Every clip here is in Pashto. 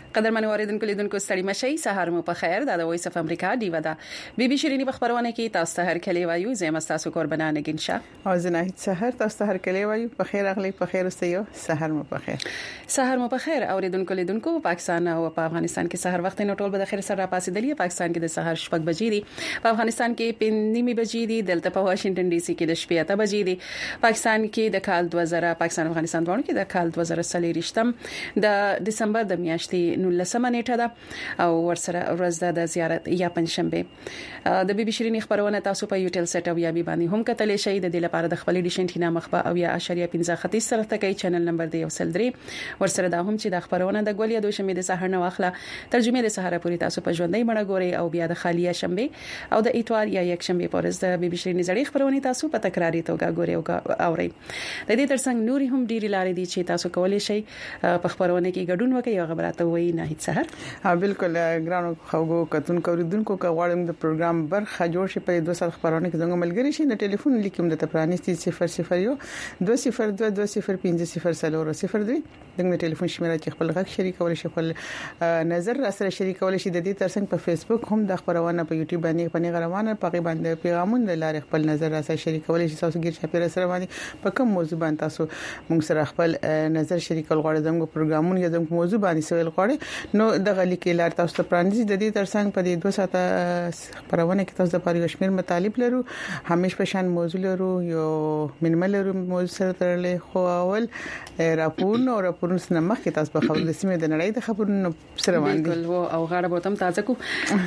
قدرمن اوریدونکو لیدونکو ستړي مشي سهار مو په خیر دا د وایس اف امریکا دیو دا بي شيريني په خبرونه کې تاسو ته هر کلی وایو زم تاسو قربانان نگینشا او زناهید سحر تاسو ته هر کلی وایو په خیر اغلی په خیر اوسئ سحر مو په خیر اوریدونکو لیدونکو پاکستان او په افغانستان کې سحر وخت نه ټول به د خیر سره پاسېدلی پاکستان کې د سحر شپږ بجې دي په افغانستان کې 5:30 بجې دي دلته په واشنگټن ډي سي کې د شپې 8 بجې دي پاکستان کې د کال 2000 پاکستان افغانستان ورونو کې د کال 2023 د دسمبر د میاشتې 19 نیټه ده او ورسره ورځ د زیارت یا پنځشنبه د بي شيريني خبرونه تاسو په یوټیل سټ او یا بي باندې هم کتلی شئ د دې لپاره د خپل ډیشن ټینا مخبه او یا اشاریه 15 سره تکي چینل نمبر دی وسل دري ورسره دا هم چې د خبرونه د ګولیا دوه شنبه د سحر نه واخله ترجمه د سحر پوری تاسو په ژوندۍ مړه ګوري او بیا د خالیه شنبه او د اتوار یا یک شنبه پورز د بي شيريني زړې خبرونه تاسو په تکراری توګه ګوري او اوري د دې ترڅنګ نوري هم ډیری لارې دي چې تاسو کولای شئ په خبرونه کې ګډون وکړئ او خبرات وایي نه هیڅ سحر بالکل ګرانو خوګو کتون کوریدونکو غواړم د پروګرام برخه جوړ شي په 200 خبرونه کې څنګه ملګری شي د ټلیفون لیکم د تپرانستي 001 202 205 دغه ټلیفون شمیره کې خپل غږ شریکول شي خپل نظر را سره شریکول شي د دې ترڅنګ په فیسبوک هم د خبرونه په یوټیوب باندې په غروانه په باندې پیغامونه لاره خپل نظر را سره شریکول شي تاسو ګیر چاپیره سره باندې په کوم موضوع باندې تاسو موږ سره خپل نظر شریکول غواړئ زموږ پروګرامونه یا زموږ موضوع باندې سوال غواړئ نو دغه لیکي لار تاسو ته پرانځي د دې ترڅنګ په دې 2 ساعته خبرونه کې تاسو د پاره شمیر مطالب لرو همیش په شان موضوع لرو یو منمل لرو موضوع سره ترلې خو اول راپورونه سره مخکې تاسو په خبرو د سیمې د نړۍ د خبرونو سره باندې بالکل او غاړه بوتم تازه کو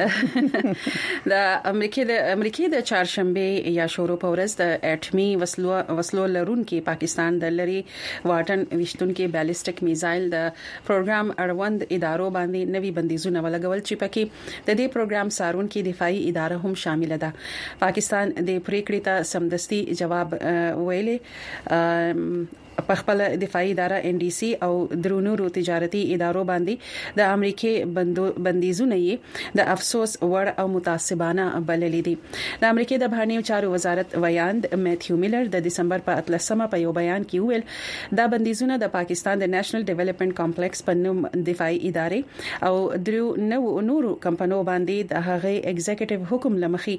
د امریکای د چهارشنبه یا شورو په ورځ د اټمی وسلو لرونکو پاکستان د لری واټن وشتونکو بالستیک میزایل د پروګرام اړوند ادارو باندې نوي بندیزونه ولګول چې پکې د دې پروګرام سارونکو دفاعي اداره هم شامل ده پاکستان د پریکړې ته سمدستي جواب ویلي په خپل دفاعي اداره ان ډي سي او درونورو تجارتي ادارو باندې د امریکای بندیزونه یې د افسوس وړ او متعصبانه بللي دي د امریکای د بهرنیو چارو وزارت ویاند میتھیو میلر د دسمبر په 13مه په یو بیان کې ویل دا بندیزونه د پاکستان د نېشنل ډیولپمنٹ کمپلیکس په نوم دفاعي ادارې او درو نورو کمپنیو باندې د هغه ایگزیکټیو حکم لمخي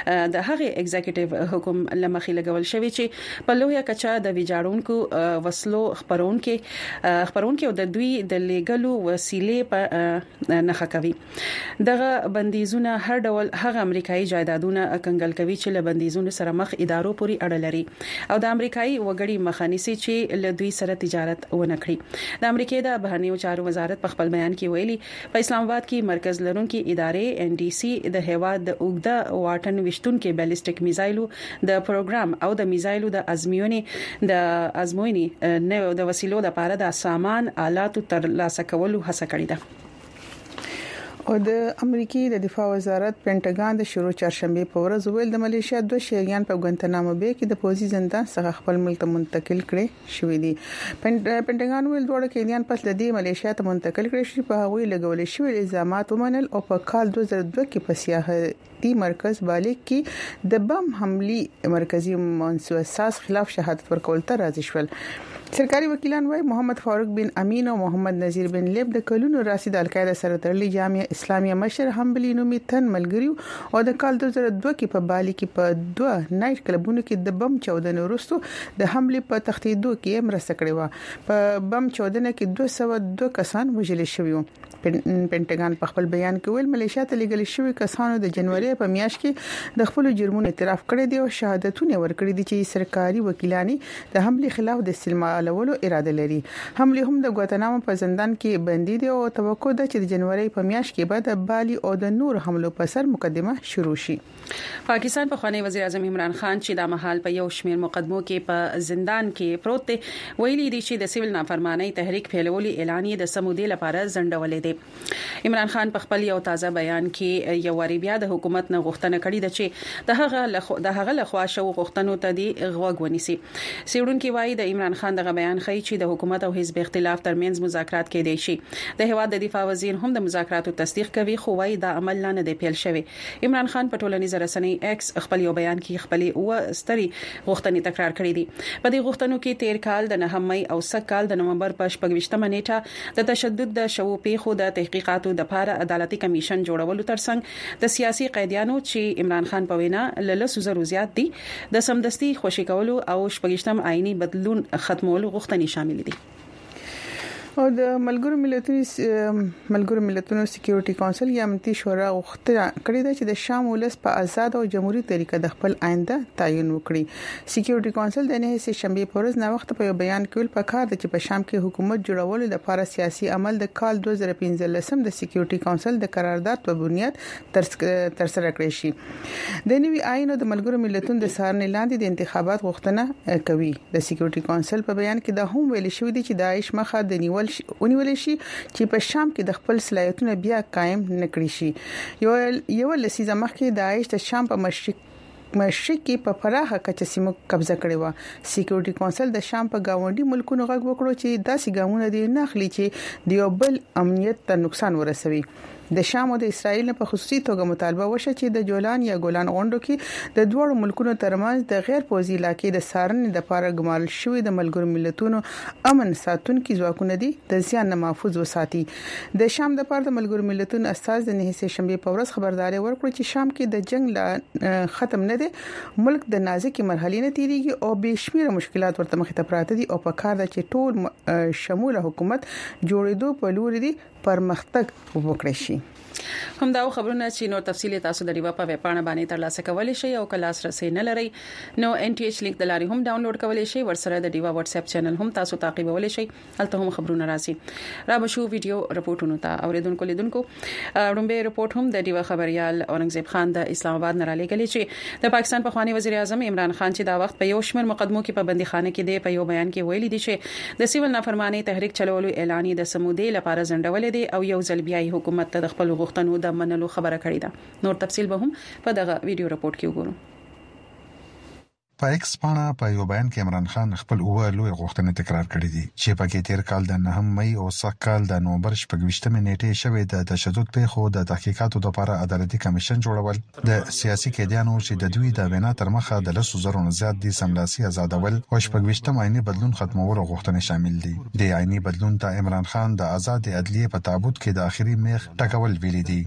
لګول شوی چې په لویه کچا د ویجاړونکو وسلو خبرونکو او د دوی د لیګلو وسیلې په نخښه کوي دغه بندیزونه هر ډول هغه امریکایي جایدادونه کنګل کوي چې له بندیزونو سره مخ ادارو پوري اړه لري او د امریکایي وګړي مخانيسي چې له دوی سره تجارت ونه کړي د امریکای د بهرنیو چارو وزارت په خپل بیان کې ویلي په اسلام آباد کې مرکز لرونکي ادارې ان ډي سي د هیواد د اوګدا واټن وشتونکو بالستیک میزایلو د پروګرام او د میزایلو د ازموینې نه د وسیلو د لپاره د سامان آلاتو تر لاسه کولو هڅه کړې ده او د امریکای د دفاع وزارت پینټاګان د شروع چهارشنبه په ورځ ویل د ملیشیا دوه شیعیان په ګوانتانامو بې کې د پوزي زندان څخه خپل ملک ته منتقل کړي شوې دي پینټاګان ویل دوه کېدیان پس د دې ملیشیا ته منتقل کړي شي په هغوی لګول شوی الزامات ومنل او په کال 2002 کې په سیاحتي مرکز بالغ کې د بم حملي مرکزی منسوساس خلاف شهادت ورکول ته راضي شول سرکاري وکیلان وايي محمد فاروق بن امین او محمد نذیر بن لیب د کلونو راسي د القاعده سره تړلي جامع اسلامي مشر حنبلي نومي تن ملګریو او د کال 2002 کې په بالي کې په دوه نایټ کلبونو کې د بم چاودنې وروسته د حمله په تختیدو کې مرسته کړې و په بم چاودنه کې 202 کسان وژل شوي وو پینټاګان په خپل بیان کې ویل ملیشیا ته لګل شوی کسانو د جنوري په میاشت کې د خپل جرمونو اعتراف کړی دی او شهادتونه ورکړي دي چې سرکاري وکیلانی د حمله خلاف د استعمالولو اراده لري حمله هم د ګواتانامو په زندان کې بندي دي او توقع ده چې د جنوري په میاشت کې به د بالي او د نور حملو په سر مقدمه شروع شي پاکستان په خوانی وزیر اعظم عمران خان چې د محل په یو شمیر مقدمو کې په زندان کې پروت دی ویلي دي چې د سیویل نافرمانی تحریک پیلولي اعلان یې د سمودي لپاره ځنډولې دي عمران خان په خپل یو تازه بیان کې یو وری بیا د حکومت نه غوښتنه کړې ده چې د هغه لخوا شو غوښتنو ته دی غوږ ونیسي سیړونکو وايي د عمران خان د دغه بیان ښیي چې د حکومت او حزب اختلاف ترمنځ مذاکرات کېدای شي. د هیواد د دفاع وزیر هم د مذاکراتو تصدیق کوي، خو وايي دا عمل نه دی پیل شوی. عمران خان په ټولنیزه رسنۍ ایکس خپل یو بیان کې خپل ستري غوښتنې تکرار کړې دي. په دې غوښتنو کې تیر کال د 9 مې او سږ کال د نومبر په 28مه نیټه د تشدد د شوو پیښو د تحقیقاتو د لپاره عدالتي کمیشن جوړولو ترڅنګ د سیاسي قیدیانو چې عمران خان په وینا له 100 زیات دي د سمدستي خوشی کولو او 28م آئینی بدلون ختمولو غوښتنې شامل دي. او د ملګرو ملتونو سکیورټي کونسل یا امنیتي شورا غوښتنه کړې ده چې د شام ولس په آزاد او جمهوریت طریقه د خپل آینده تعین وکړي. سکیورټي کونسل د 9 شنبه په ورځ نو وخت په بیان کې ویل پکار ده چې په شام کې حکومت جوړولو لپاره سیاسي عمل د کال 2015 د سکیورټي کونسل د قرارداد په بنیاد ترسره کړی شي. د نوي آئین د ملګرو ملتونو د څارنې لاندې د انتخابات غوښتنه کوي. د سکیورټي کونسل په بیان کې دا هم ویل شوی دی چې داعش مخه د ونیول شي چې په شام کې د خپل صلاحیتونو بیا قائم نکړي شي. یو لسیزه مخکې داعش د شام په مشرق کې په پراخه کچه سیمه قبضه کړې و. سکیورټي کونسل د شام په گاونډي ملکونو غږ وکړو چې داسې ګامونه دي نه اخلي چې د یو بل امنیت ته نقصان ورسوي. د شام او د اسرایل په خصوصي توګه مطالبه وشي چې د جولان یا ګولان غونډو کې د دوه ملکونو ترمنځ د غیر پوځي علاقې د سارنې د لپاره ګمارل شوی د ملګرو ملتونو امن ساتونکو ځواکونه دي د زیان نه محفوظ وساتي. د شام د لپاره د ملګرو ملتونو استاذ د 9 شنبه په ورځ خبرداري ورکړه چې شام کې د جنگ ختم نه دی، ملک د نازکې مرحلې نه تیریږي او به شمیر مشکلات ورته مخ ته پراته دي او په کار ده چې ټول شموله حکومت جوړېدو په لور دي پرمختګ وکړي شي. همدا خبرونه چې نور تفصیل تاسو د ریوا په ویب پاڼه باندې ترلاسه کولای شئ او کلاس رسې نه لري نو NTH لینک د لاري هم ډاونلوډ کولای شئ. ورسره د ریوا واتس اپ چینل هم تاسو تعقیبولای شئ، هلته هم خبرونه راځي. را بشو ویډیو رپورټونو ته اوریدونکو لیدونکو رومبه رپورټ هم د ریوا خبريال اورنګزیب خان د اسلام آباد نه را لګلې چې د پاکستان پخوانی وزیر اعظم عمران خان چې دا وخت په یو شمېر مقدمو کې په بندیخانه کې دی، په یو بیان کې ویلي دي چې د سیول نافرمانی تحریک چلولو اعلان د سمودي لپاره ځنډول دي او یو ځل بیا حکومت ته د خپل غوښتنو د منلو خبره کړې ده. نور تفصیل به هم په دغه ویډیو رپورټ کې وګورو. په ایکس باندې په یو بیان کې عمران خان خپل اوه لوی غوښتنې تکرار کړې دي چې پکې تیر کال د 9 مې او سږ کال د نومبر 28مه نیټه شوې د تشدد پیښو د تحقیقاتو لپاره عدالتي کمیشن جوړول، د سیاسي قیدیانو چې د دوی د وینا تر مخه د 100,000 نه زیات دي سملاسي آزادول او 28م آئینی بدلون ختمولو غوښتنې شامل دي. د آئینی بدلون ته عمران خان د آزاد عدلیه په تابوت کې د اخیری میخ ټکول ویلي دي.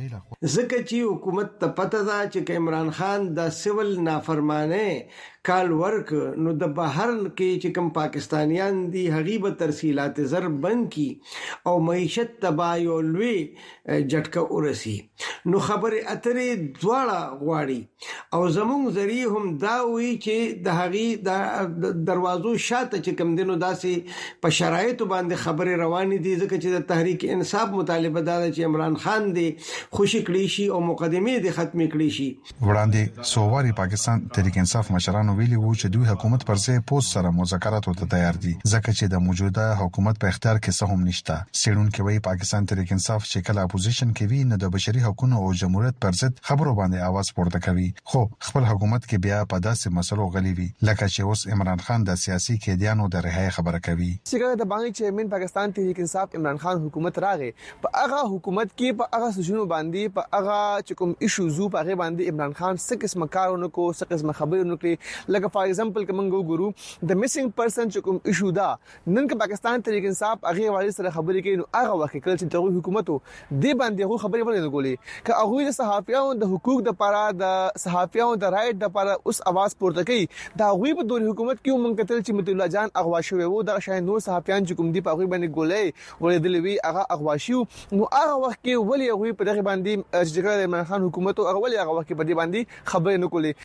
ځکه چې حکومت ته پته ده چې عمران خان د سیول نافرمانه کال ورک نو د بهر کې چې کوم پاکستانیان دي هغه به ترسیلات زر بند کی او معیشت تباہی او لوی جټکه ورسی. نو خبره اترې دواړه غواړي او زموږ ذریعہ هم دا وی چې د هغه د دروازو شاته چې کوم دینو داسې په شرایطو باندې خبره روان دي، ځکه چې د تحریک انصاف مطالبه ده چې عمران خان دی خوشی کړی شي او مقدمه دي ختم کړی شي. وړاندې سوواري پاکستان تحریک انصاف مشرانو ویلي وو چې دوی حکومت پر ځای پوس سره مذاکرات ته تیار دي، ځکه چې د موجوده حکومت په اختیار کې څه هم نشته. سیډونکو وی پاکستان تحریک انصاف چې کله اپوزیشن کې وی نه د بشري حقوقو او جمهوریت پر ضد خبرو باندې आवाज پورته کوي، خو خپل حکومت کې بیا په داسې مسلو غلي وي لکه چې اوس عمران خان د سیاسي قیدیانو د رهایی خبره کوي. څنګه د بانک چیرمن پاکستان تحریک انصاف عمران خان حکومت راغې په هغه حکومت کې په هغه سجنو باندې په هغه چې کوم ایشوزو په هغه باندې عمران خان څه قسم کارونه کو څه قسم خبرونه کړې، لکه فار ایگزامپل کومنګو ګورو د میسنګ پرسن چې کوم ایشو دا نن کې پاکستان تحریک انصاف هغه والی سره خبرې کوي، نو هغه وخت کله چې د حکومت دی باندې هغه خبرې ولې کولې که هغه د صحافیانو د حقوق د لپاره د صحافیانو د رائټ د لپاره اوس आवाज پورته کوي. دا غوي په دور حکومت کې مونږ کتل چې مت الله جان اغوا شوی وو، د شاین نور صحافیان چې کوم دی په هغه باندې ګولې ولې دلوي هغه اغوا شو، نو هغه وخت کې ولې هغه په دغه باندې چې عمران خان حکومت هغه ولې هغه وخت کې په دې باندې خبرې نه کولې.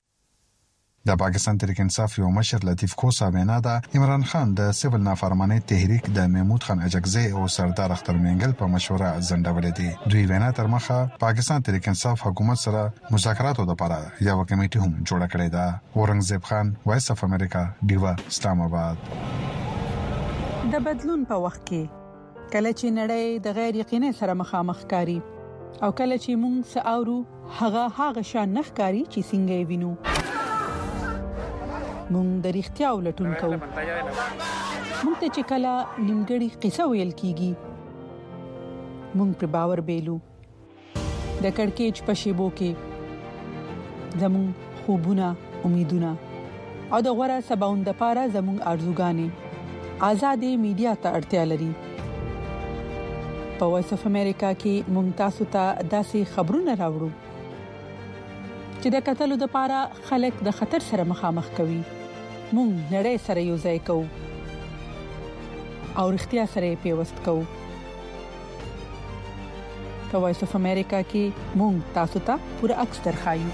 د پاکستان تحریک انصاف یو مشر لطیف کوسا وینا ده عمران خان د سیول نافرمانی تحریک د محمود خان اجکزی او سردار اختر مینګل په مشوره ځنډول دي. دوی وینا تر مخه پاکستان تحریک انصاف حکومت سره مذاکراتو لپاره یو کمیټه هم جوړ کړې ده. اورنګزیب خان، وایس اف امریکا، ډیوا، اسلام آباد. د بدلون په وخت کې کله چې نړۍ د غیر یقیني سره مخامخ کاری او کله چې موږ ساورو هغه شان نخکاری چې څنګه وینو مونږ د اړتیا ولټون کوو. مونږ ته چې کله نیمګړی قصه ویل کیږي مونږ پر باور بیلو د کڑکېچ په شیبو کې زمون خوبونه امیدونه او د غوړه سباوند لپاره زمون ارزوګانې آزادې میډیا ته اړتیا لري په وایس اف امریکا کې مونږ تاسو ته داسې خبرونه راوړو چې د قتل لپاره خلک د خطر سره مخامخ کوي مونږ نړۍ سره یو ځای کوو او اړتیا سره پیوست کوو په وایس اف امریکا کې مونږ تاسو ته پوره عکس درخایو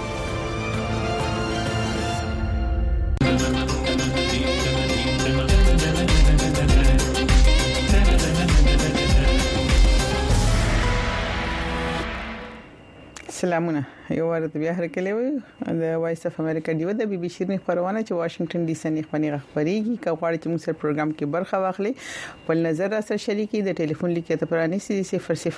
سلامونه یو ورته بیا هرکلی وي د وایس اف امریکا دیو د بي بي شيرني خبرونه چې واشنگټن ډي سي نه خبريږي کوي چې موږ سره پروګرام کې برخه واخلي په نظر را سره شریکي د ټلیفون لیکه ته پرانی 0012020500 د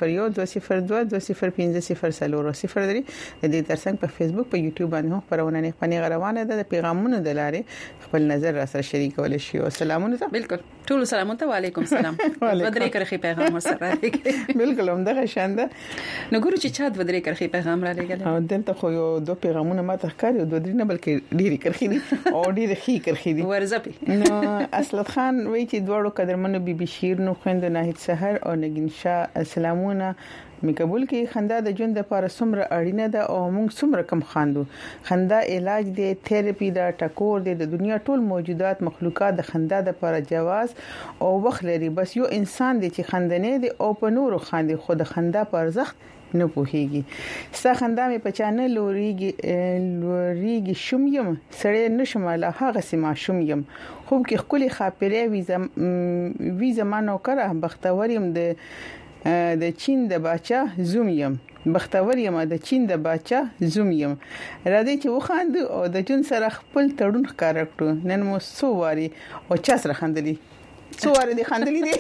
دې ترڅنګ په فیسبوک په یوټیوب باندې هم خبرونه نه روانه ده د پیغامونو د لارې خپل نظر را سره شریکول شي او سلامونه بالکل ټول سلامونه وعلیکم سلام بدرې کرخي پیغام سره بالکل هم دغه شانده نو ګورو چې چا بدرې کرخي پیغام را لګل او دلته خو یو دوه پیغامونه ماته ښکاري او دوه درې نه بلکې ډېری کرخي دي او ډېری خي کرخي دي ورزپي نو اسلط خان وایي چې دوړو قدرمنو بي بي شیر نو خويند ناهید سحر او نگین شاه سلامونه می قبول کې خندا د ژوند لپاره څومره اړینه ده او موږ څومره کم خاندو خندا علاج دی تھراپي دا ټکور دی د دنیا ټول موجودات مخلوقات د خندا لپاره جواز او وخت لري بس یو انسان دی چې خندنه دی او په نورو خاندي خو د خندا پر ارزښت نه پوهیږي ستا خندا مې په چانه لوريږي شوم یم سړی نشم له هغه سیمه شوم یم خوب کې خولي خاپره وی زمانو کړه بختور یم د چین د باچا زوم یم بختور یم د چین د باچا زوم یم راځي چې وخاند او د جون سره خپل تړون ښکار کړو نن مو سوواري او چا سره خندلي سوواري دي خندلي دي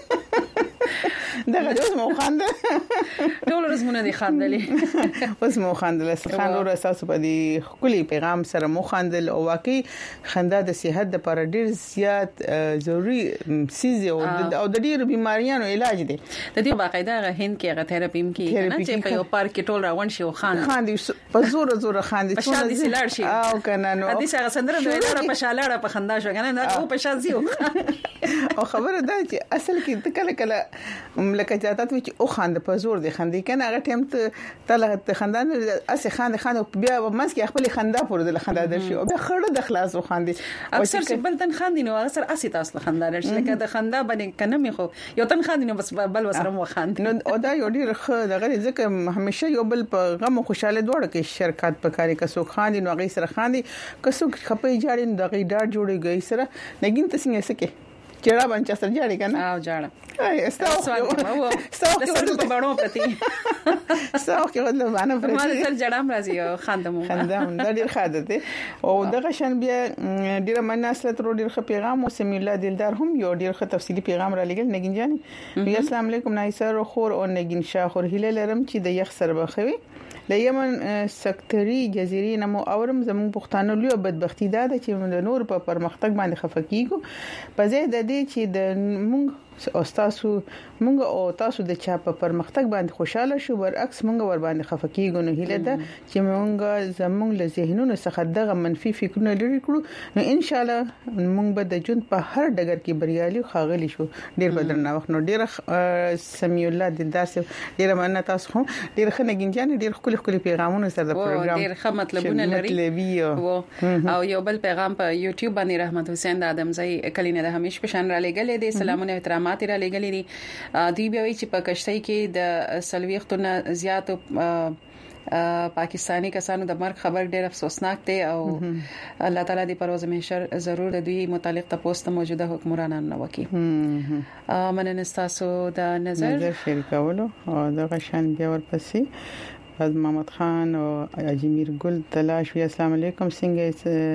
دغه اوس مو خاندل ټول رسمونه دي خاندلي اوس مو خاندل خان ور اساس په دې خولي پیغام سره مو خاندل او واقعي خندا د صحت لپاره ډیر زیات ضروری سیز او د ډیر بیماریانو علاج دی د دې باقاعده هند کې هغه تھراپي کې نه چې په یو پارک کې ټول راون شي او خاندي په زور خاندي په شان دي سلار شي او کنه نو د دې څنګه سندره ویلاره په شالاړه په خندا شو کنه نه په شان زیو او خبره ده چې اصل کې کله لکه جاتات وی چې او خاند په زور دي خندي کنه هغه ټیم ته خندان اسه خاند بیا مس کې خپل خندا پر د خندا درشي او بیا خړه د خلاص وخاندي اکثر چې بل تن خاندي نو اکثر اسه تاسو خندا درشي لکه د خندا باندې کنه مې خو یو تن خاندي نو بس بل وسره مو خاند نو او دا یو ډیر دغه ځکه همیشه یو بل په غم او خوشاله دوړ کې شرکت پکاري کسو خاندي نو غي سره خاندي کسو خپې جاړي نو دغه ډار جوړيږي سره نګین تاسو یې سکه چیرې باندې سر جاړي کنه او جاړه استاو په باندې پتی استاو کې ودل باندې پتی ما سر جړم راځي خندم دا ډیر خاده دي او دغه شان بیا ډیر مناسله تر ډیر خ پیغام او سمي الله دلدار هم یو ډیر خ تفصيلي پیغام را لګل نگین جاني السلام علیکم نایسر خور او نگین شاه خور هله لرم چې د یخ سر بخوي لیمن سکتري جزیرې نمو اورم زمون پښتانه لوی بدبختی ده چې د نور په پرمختګ باندې خفقېګو په ځای د دې چې د مونږ او تاسو د چا په پرمختګ باندې خوشاله شو برعکس مونږ ور باندې خفقېګو نه هله ده چې مونږ زمونږ له ذهنونو څخه دغه منفي فکرونه لري کړو نو ان شاء الله مونږ به د ژوند په هر ډګر کې بریالي خاغلی شو ډیر بدرنه وخت نو ډیر سمي الله دلدار سره ډیر مننه تاسو هم ډیر خنګین جان ډیر خولي پیغامونه سره د پروګرام ډیر ښه مطلبونه لري او یو بل پیغام په یوټیوب باندې رحمت حسین د ادمزای کلینه د همیش په شان را لګلې دي سلامونه احترامات را لګلې دي دوی بیا وی چې په کشتۍ کې د سلويختونه زیات پاکستانی کسانو د مرګ خبر ډېر افسوسناک دی او الله تعالی دې پروز محشر ضرور د دوی متعلق تاسو موجوده حکمرانان نو وکي مننه تاسو د نظر شریکولو او دغه شان بیا ورپسې از محمد خان او اجمیر ګل تلاش وی السلام علیکم څنګه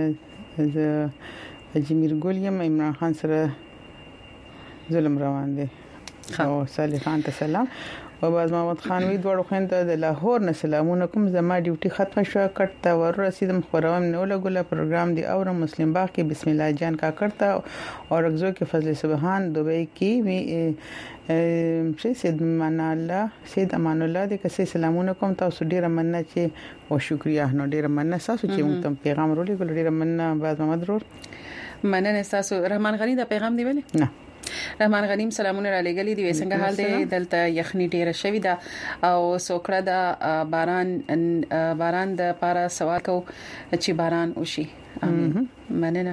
اجمیر ګل یم عمران خان سره ظلم روان دي او صالح خان ته سلام باز محمد خان وی دوړو خوينده د لاهور نه سلامونه کوم زما ډیوټي ختم شو کټ ته ور رسیدم خبروم نه ولګول پروګرام دی اور مسلم باغ کې بسم الله جان کا کرتا اور اگزو کې فضل سبحان دوبئی کې سید امان الله د کسي سلامونه کوم تاسو ډیره مننه چې او شکریا نو ډیره مننه تاسو چې موږ ته پیغام ورولې ګل ډیره مننه باز محمد رور مننه تاسو رحمان غنی دا پیغام دی ویلي نه رحمان غنیم سلامونه را لګلې دي څنګه حال دی دلته یخني ډیره شوې ده او سوکړه د باران د پاره سوال کو چې باران وشي مننه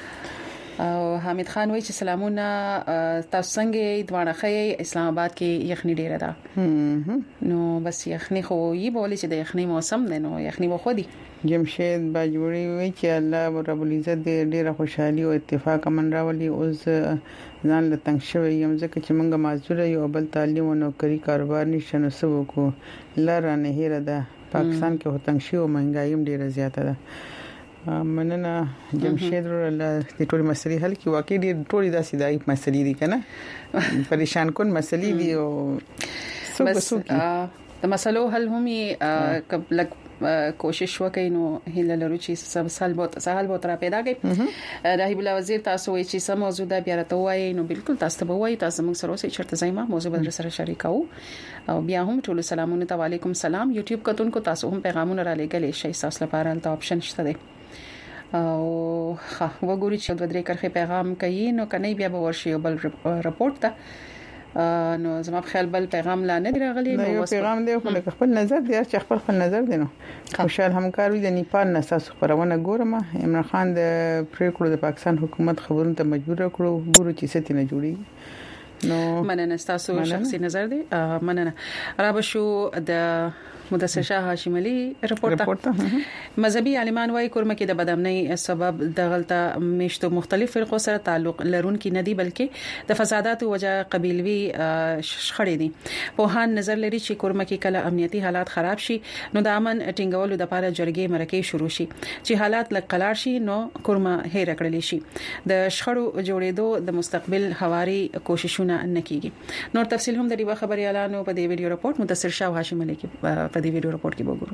او حمید خان وایي چې سلامونه تاسو څنګه دوانه خې اسلام آباد کې یخني ډیره ده نو بس یخني خو یې بولی چې د یخني موسم دی نو یخني وخو دي جمشید باجوړي وی چې الله رب العزت دې ډیره خوشحالي او اتفاق من راولي اوس ځان له تنگ شوی یم ځکه چې موږ معذور یو بل تعلیم او نوکری کاروبار نشو نو سبو کو لاره نه هېره ده پاکستان کې هوتنګ شي او مهنګایم ډیره زیاته ده مننه جمشید الله دې ټول مسلې حل کی واقعي دې ټول داسې دای مسلې دي کنه پریشان کون مسلې دي او بس د مسلو حل هم لک کوشش وکړئ نو هله لرو چې سب سهال به تر پیدا کړي راهیب الله وزیر تاسو وایي چې سم موضوع د بیا راته وایي نو بالکل تاسو به وایي تاسو موږ سره اوسې چرته ځایما موضوع بدر سره شریکاو او بیا هم ټول سلامونه ته وعلیکم سلام یوټیوب کتونکو تاسو هم پیغامونه را لګلې شي تاسو لپاره الته آپشن شته دی او وګورئ چې د درې کرخه پیغام کوي نو کني بیا به ورشي بل رپورت ته نو زما په خیال بل پیغام لا نه راغلی نو یو پیغام دی خو خپل نظر دی چې خپل نظر دی نو خوشحال همکار وي د نیپال نه تاسو خبرونه ګورم عمران خان د پریکړو د پاکستان حکومت خبرونه ته مجبور کړو ګورو چې ست نه جوړي نو مننه تاسو شخصي نظر دی مننه را بشو د مدثر شاه هاشم علي رپورت مذهبي عالمان وايي کورمه کې د بدامنۍ سبب د غلطه میشتو مختلف فرقو سره تعلق لرونکي نه دي بلکې د فسادات او وجه قبيلوي شخړې دي په هان نظر لري چې کورمه کې کله امنیتي حالات خراب شي نو د امن ټینګولو لپاره جرګې مرکې شروع شي چې حالات لکلار شي نو کورمه هېر کړل شي د شخړو جوړېدو د مستقبل حواري کوششونه نه کیږي نور تفصیل هم د دې خبري اعلان په دې ویډیو رپورت مدثر شاه هاشم علي کې د ویډیو رپورت کې وګورو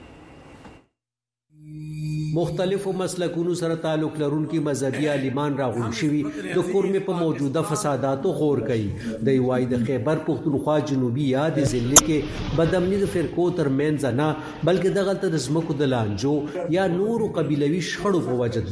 مختلفو مسلکونو سره تعلق لرونکي مذهبي عالمان راغون شوي د کورمه په موجوده فساداتو غور کوي د وای د خیبر پختونخوا جنوبي یاد ضلع کې بدامنۍ د فرقو ترمنځ نه بلکې د غلطه رسمکو د لانجو یا نورو قبيلوي شخړو په وجه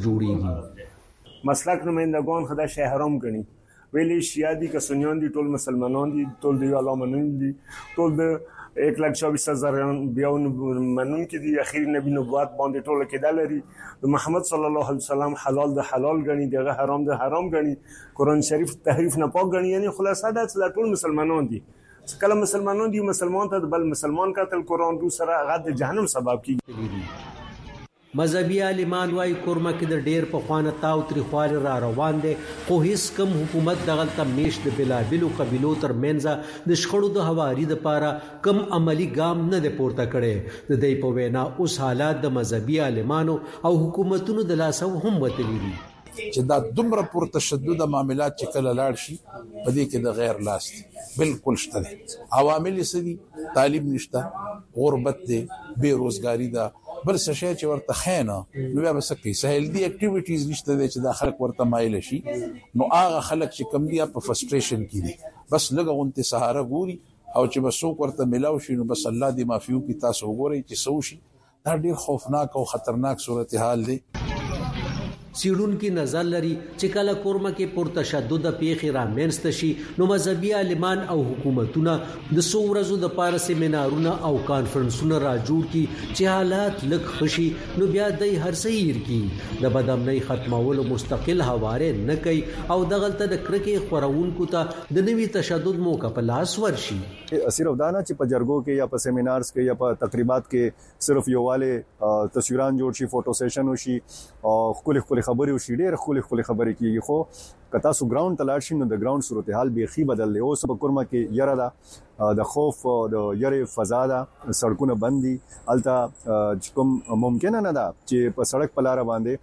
جوړیږي مسلک نمائندگان خدا شهرام غني ویلي شیادي که سنیان دي ټول مسلمانان دي ټول دی علماء دي ټول د 1,24,000 بیاون منون کې دي اخیری نبی نبوت باندې ټول کې دلري د محمد صلی الله علیه وسلم حلال د حلال غني دغه حرام د حرام غني قران شریف تحریف نه پاک غني یعنی خلاصه دا ټول مسلمانان دي کله مسلمانان دي مسلمان ته بل مسلمان قتل قران دو سره هغه د جهنم سبب کیږي مذهبي عالمان وايي کورمه کې د ډېر په خوانه تاو تریخوال را روان دي خو هیڅ کم حکومت دغلطه میش د بلابلو قبيلو ترمنځ د شخړو د حواري د پاره کم عملی ګام نه د پورته کړي د دې په وینا اوس حالات د مذهبي عالمانو او حکومتونو د لاسو هم وتلی دي چې دا دومره پر تشدد معاملات چې کله لاړ شي په دې کې د غیر لاس بالکل شته عوامل سدي تعلیم نشته غربت دي بیروزګاری ده بل څه شي چې ورته خینه نو بیا بس کې سهل دي اکټیویټیز نشته چې د خلک ورته مایل شي نو هغه خلک چې کم دي په فرستریشن کې دي بس لږه غونته سهاره ګوري او چې بس ورته ملاو شي نو بس الله دې معفو کی تاسو وګورئ چې سو شي دا ډیر خوفناک او خطرناک صورتحال دی سیړونکو نظر لري چې کله کورمه کې پر تشدد پیښې را منځته شي نو مذهبي عالمان او حکومتونه د سو ورځو د پاره سیمینارونه او کانفرنسونه را جوړ کړي چې حالات لږ خشي نو بیا د هر سیر کې د بدامنۍ ختمولو مستقل حواله نه کوي او د غلطه د کرکې خورونکو ته د نوي تشدد موقع په لاس ورشي صرف دانا چې په جرګو کې یا په سیمینارز کې یا په تقریبات کې صرف یو والے تصویران جوړ شي فوټو سیشن وشي او خپل خبرې وشي ډېر خپل خبرې کیږي خو کتا سو ګراوند تلاړ شي نو د ګراوند صورتحال بیخي بدل دی اوس په کورمه کې یره دا د خوف د یره فضا دا سړکونه بندي الته کوم ممکن نه ده چې په سړک په لار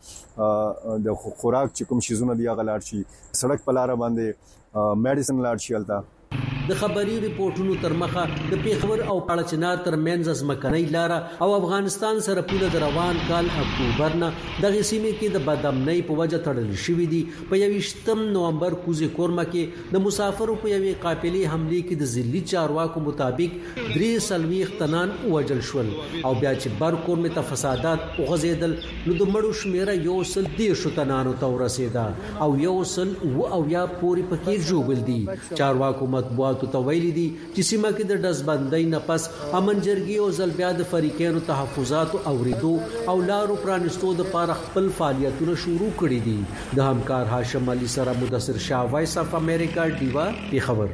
باندې د خوراک چې کوم شیزونه دی غلاړ شي سړک په لار باندې میډیسن لاړ شي الته د خبري ریپورتونو تر مخه د پیښور او پړچنار ترمنځ ځمکنۍ لار او افغانستان سره پوله د روان کال اکتوبر نه د غسیمې کې د بدامنۍ په وجه تړل شوې دي. په 28 نومبر کوزه کورما کې د مسافرو په یوې قافلې حمله کې د ځلي چارواکو مطابق 3 تنان وژل شول او بیا چې بر کورمه ته فسادات وغځیدل نو د مړو شمیره 110 تنانو ته ورسېده او 100 یا پوری پکې جوړل دي. چارواکو مطبوعاتو ته ویلي دي چې سیمه کې د دزبندۍ نه پس امن جرګي او ځل بیا د فریقونو تحفظات او اوریدو او لارو پرانستو د لپاره خپل فعالیتونه شروع کړي دي. د همکار هاشم علي سره مدثر شاه وایس اف امریکا دیوا پیښور.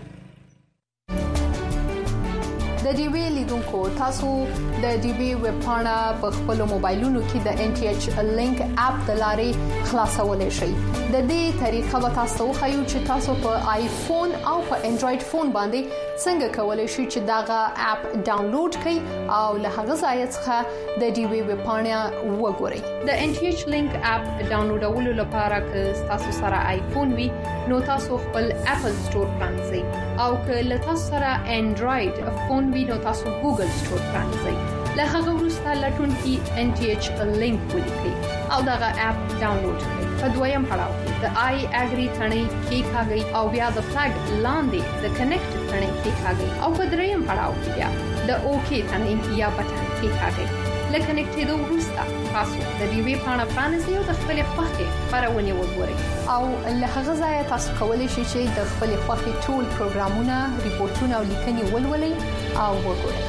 د ډي وی لیدونکو تاسو د ډي وی ویب پاڼه په خپل موبایلونو کې د ان ټي ایچ لینک اپ د لارې خلاصولای شئ. د دې طریقه به تاسو خو چې تاسو په آیفون او په انډراید فون باندې څنګه کولای شئ چې داغه اپ ډاونلوډ کړئ او له هغه ځای څخه د ډي وی ویب پاڼه وګورئ. د ان ټي ایچ لینک اپ ډاونلوډولو لپاره که تاسو سره آیفون وي نو تاسو خپل اپل سٹور پرانځئ او که له تاسو سره انډراید فون وي نو تاسو ګوګل سٹور پرانځئ. له هغه وروسته لټون کې ان ټي ایچ لینک ولیکئ او دغه اپ ډاونلوډ کړئ. په دویم پړاو کې د آی اګری ثنې کې کاږئ او بیا د فلګ لاندې د کنیکټ ثنې کې کاږئ او په دریم پړاو کې بیا د اوکی ثنې یا بټن کې کاږئ. لکه کنیکټېدو وروسته تاسو د دې وی پاڼه پرانیزئ او د خپل خوښې خبرونه وګورئ او له هغه ځای تاسو کولی شئ چې د خپل خوښې ټول پروګرامونه، ریپورتونه او لیکنې ولولئ او وګورئ.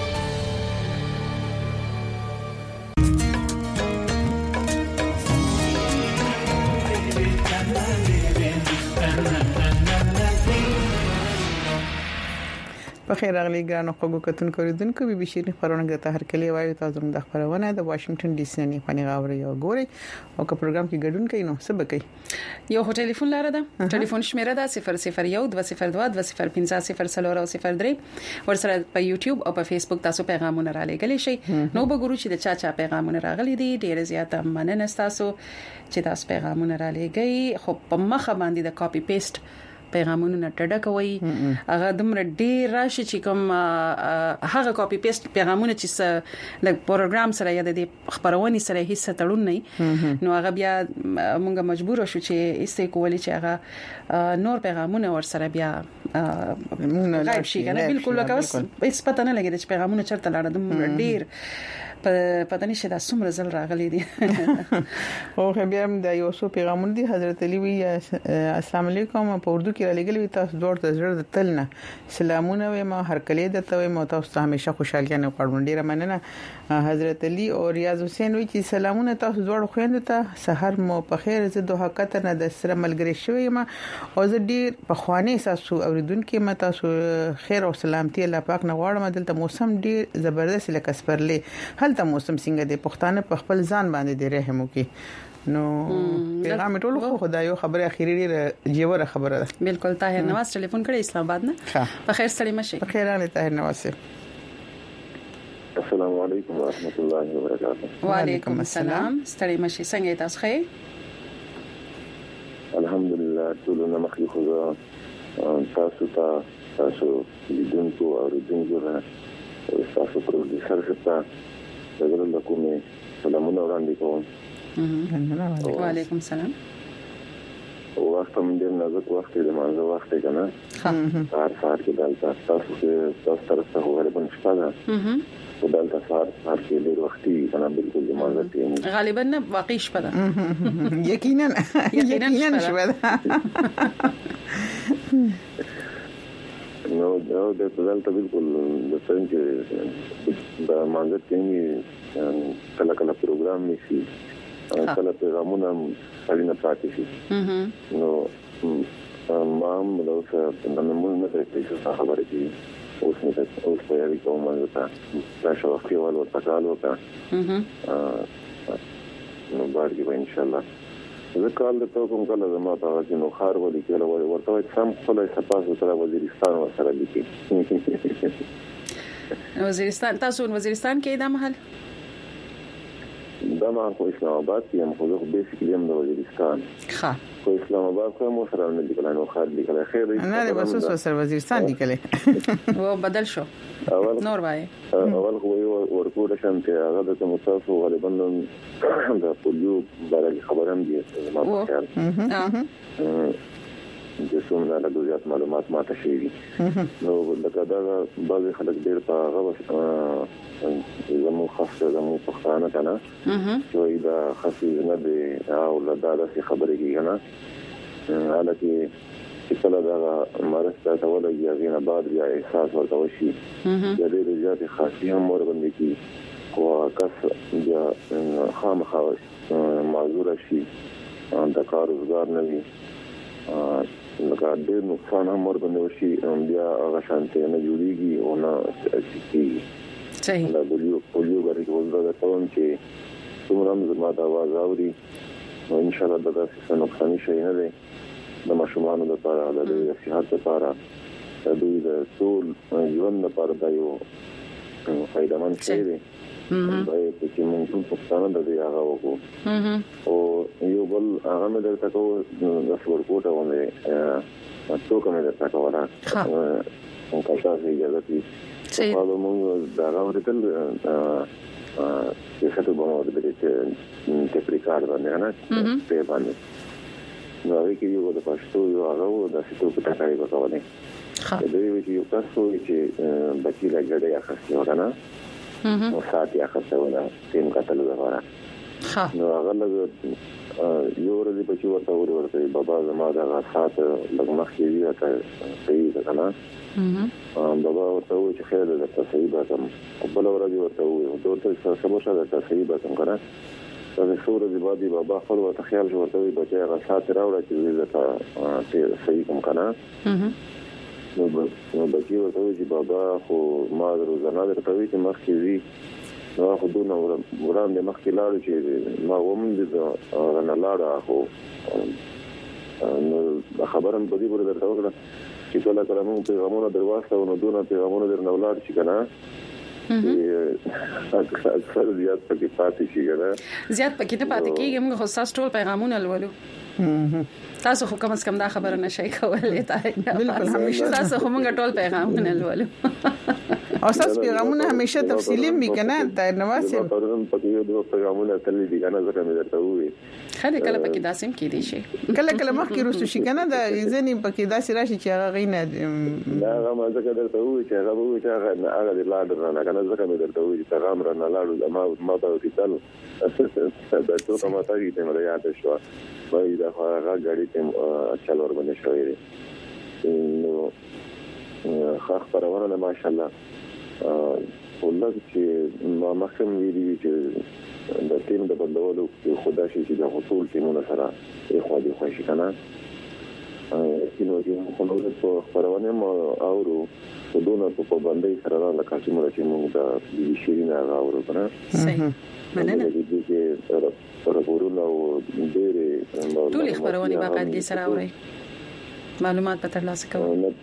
بخیر راغلی ګرانو خو کتونکو ریدونکو بي بي شيرین خبرونه د هر کلی وایي تاسو د خبرونه د واشنگټن ډي سي نه پني غاوري او ګوري او که پروګرام کې ګډون کوي نو څه بکې یو ټلیفون لاره ده ټلیفون شمیره ده 001202205003 ورسره په یوټیوب او په فیسبوک تاسو پیغامونه را لګلی شئ. نو وګورئ چې د چا پیغامونه راغلي دي. ډیر زیاته مننه تاسو چې تاسو پیغامونه را لګی. خو په مخه باندې د کاپی پیسټ پیغامونه نټډه کوي هغه دمر ډیر راشي چې کوم هغه کاپی پیسټ پیغامونه چې د پروګرام سره یا د خبرونې سره هیڅ تړون نه نو هغه بیا موږ مجبور شو چې ایسته کولی چې هغه نور پیغامونه ور سره بیا غایب شي کنه بالکل لکه هیڅ پته نه لګیږي چې پیغامونه چرته لاړه دمر ډیر پته نشي دا څومره زل راغلي دي. او بیا د یو څو پیغامونه دي. حضرت علي وی السلام علیکم په اردو کې را لګلې تاسو دوړ د زړه د تل نه سلامونه و ما هر کله د توي مو تاسو همیشه خوشحالي نه غواړم. ډیره مننه حضرت علي او ریاض حسین وی چې سلامونه تاسو دوړ خويند ته سحر مو په خیر زه دوه حقیقت نه د سره ملګری شوی ما او زه ډیر په خواني تاسو اوریدونکو ما تاسو خیر او سلامتی الله پاک نه غواړم. دلته موسم ډیر زبردست لکه سپرلې ته موسم څنګه د پښتانه په خپل ځان باندې د رحم وکي نو پیغام ټول خو خدایو خبره اخیری ډیره جوړه خبره ده. بالکل طاهر نواز ټلیفون کړی اسلام آباد نه. په خیر سړی مشه. په خیر اله طاهر نواز. السلام علیکم ورحمت الله وبرکاته. وعلیکم السلام. ستړي مشه څنګه تاسو ښه؟ الحمدلله ټول نه مخلوق تاسو لیدونکو او ریدونکو تاسو پروډوسر ته دغه کومه سلامونه وړاندې کوم. وعلیکم السلام. وخت هم ډیر نازک وخت دی مانځه وخت دی کنه سهار کې دلته تاسو طرفه غالبا شپه ده دلته سهار کې ډیر وخت دی کنه بالکل مانځه کې غالبا نه واقعي شپه ده یقینا شپه ده. نو دا د دلته بالکل د څنګه د مانځه کې کله کله پروګرام نشي کله پیغامونه اړینه پاتې شي نو ما هم نو څه د موږ نه څه خبرې دي اوس په یوه کومه ده تاسو وختي ولور تکالو تا نو باندې ان شاء الله زه کال د کوم کله زما ته چې نو خار ولي کله ورته سم خپل سپاسو سره وزیرستان سره لیکي. وزیرستان تاسو وزیرستان کې دا محل دا ما په اسلام آباد کې هم خو بیسیکلی هم د وزیرستان ښه په اسلام آباد کې مو سره نه لیکل نو خاص لیکل خیر نه بس سره وزیرستان لیکل و بدل شو نور وای اول خو ورکوټ شم ته هغه د مصاصو غالبا د پولیو بارے خبرم دي ما په خیال د څومره له زیات معلومات ماته شي نو لکه دا بعض خلک ډیر په هغه زمو خاصه زمو پښتانه کنه چې دا خاصه نه دی او دا د خبرې کې کنه حالکه چې کله دا مرسته ټول یې غوښنه بعد بیا احساس ورته وشي د دې زیات خاصه هم ور باندې کی او کس بیا خامخا معذور شي د کار روزګار نه وي لکه ډېر نقصان هم ور باندې وشي بیا هغه شانته نه جوړيږي او نه سکیږي صحیح دا پولیو غری وزره ده کوم چې څومره زما د आवाज اوري او ان شاء الله دا څه نقصان شي نه دی د ماشومان لپاره د صحت لپاره د دوی د ټول ژوند لپاره دا یو فائدمن شی دی چې موږ په ستانه د دې هغه وکړو او یو بل هغه مې درته کوم د ورکوټه باندې څوک مې درته کوله او کله چې اجازه دي چې موږ دا راوړل چې څه ته به د دې تفریقار باندې نه په باندې نو هغه کې یو د پښتو یو هغه د څه په تکای وکولې د دې یو تاسو چې بچی لګړې اخستې ورنه نو ساتي اخستونه تیم کتل غواړه نو هغه یو ورځ په چې ورته ورته بابا زما دا سات لګمخ کې وی تا صحیح ده کنه بابا ورته و چې خیر ده ته صحیح ده کوم بل ورځ ورته و دوته سموشه ده ته صحیح ده کوم کنه دا څو ورځې بعد بابا خپل ورته خیال ورته وي بچي هغه سات راوړه چې زه ته صحیح کوم کنه نو بچي ورته وي چې بابا خو ما روزانه درته وي چې مخکې وي نو خو دونه وړاندې مخکې لاړو چې ما ومن د نه لاړه خو نو خبرم په دې پورې درته وکړه چې کله کله موږ پیغامونه درواستو نو دونه پیغامونه درنه ولاړ شي کنه اکثر زیات پکې پاتې شي کنه زیات پکې نه پاتې کیږي موږ خو تاسو ټول پیغامونه لولو تاسو خو کوم کم دا خبره نشئ کولای بالکل همیشه تاسو خو موږ ټول پیغامونه لولو او تاسو پیغامونه همیشه تفصیلی میکنه د نواسه پکې یو پیغامونه تللی دي کنه ځکه مې درته وې خله کله پکې داسم کې دي شي کله مخکې رسو شي کنه د ځنی پکې داسې راشي چې هغه غینه دا هغه ځکه درته وې چې هغه وې چې هغه د لاړ نه کنه ځکه مې درته وې چې پیغام را نه لاړو ما ته وکړل دا څه ما ته یې مې یاد شو وای دا هغه غاډي ته چلور باندې شوې نو خاص پرونه ماشاءالله ولله چې ما مخکم ویلي چې د ټیم د بدلولو خدا شي چې د حصول ټیمونو سره یو خو دې خوشی کنه کینو چې خو نو په پرونه ما اورو په دونه په باندې سره لا کاټي مو چې موږ د شیرینه اورو کنه صحیح مننه دې چې راپورونه او ډېر ټول خبرونه باقاعدګي سره اوري معلومات په ترلاسه کوي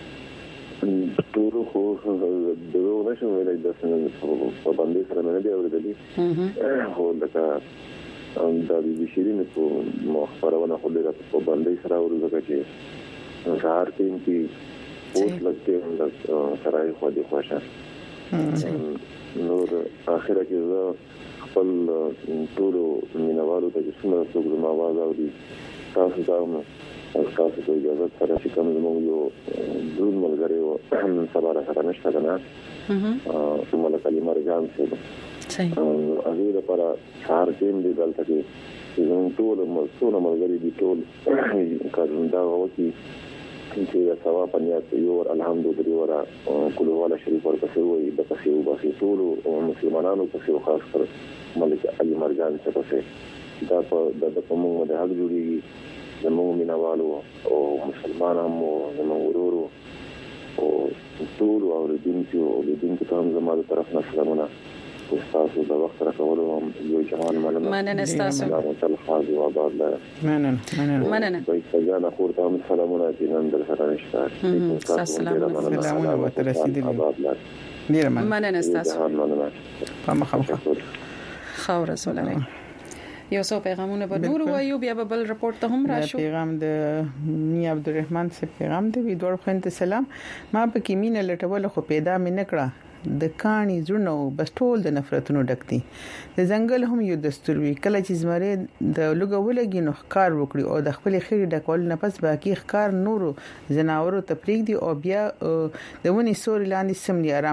ټول خو دغه نشم ویلای د څنګه په باندې سره نه دی اورېدلی خو لکه دا د شیرینه په مخبرونه خو دغه په باندې سره اورېدل چې سهار ټیم کې اوس لګته د سرای خو دې خوښه نور اخره کې زه خپل ټول مینوالو ته څنګه څنګه ما आवाज اوري تاسو ته تاسو ته اجازه سره چې کوم زموږ یو ډول ملګری و سبا سره نشته کنه موږ کلمه رجان څه صحیح هغه لپاره هر ټیم دی دلته کې زموږ ټول ملګری دي ټول کاروندا وتی چې سوا پنیات یو الحمدلله کله والا شریف ورته وي د تاسو په ټول مسلمانانو په خاص کر ملک علي مرجان څه څه دا په موږ د حق جوړیږي زموږ مینوالو او مسلمانانو زموږ ورورو او ټول اوریدونکو ته هم زموږ طرف نه سلامونه تاسو د وخت راکولو یو جهان مننه تاسو تعالی خاص او آباد مننه بایستګان خور ته هم سلامونه چې نن در سره نشته سلامونه وترسیدلی ډیر مننه تاسو په مخه خاور سولره یو څو پیغامونه به نور وایو بیا به بل رپورت ته هم راشو. پیغام د میا عبدالرحمن سے پیغام دی دوړ خوند سلام ما په کې مینه لټول خو پیدا مې نکړه د کانی زړونو بس ټول د نفرتونو ډک دي د ځنګل هم یو دستور وی کله چې زمره د لګولګي نو ښکار وکړي او د خپل خېری ډکول نه پس باقي ښکار نورو زناورو تفریق دي او بیا د ونی سوري لاندې سملي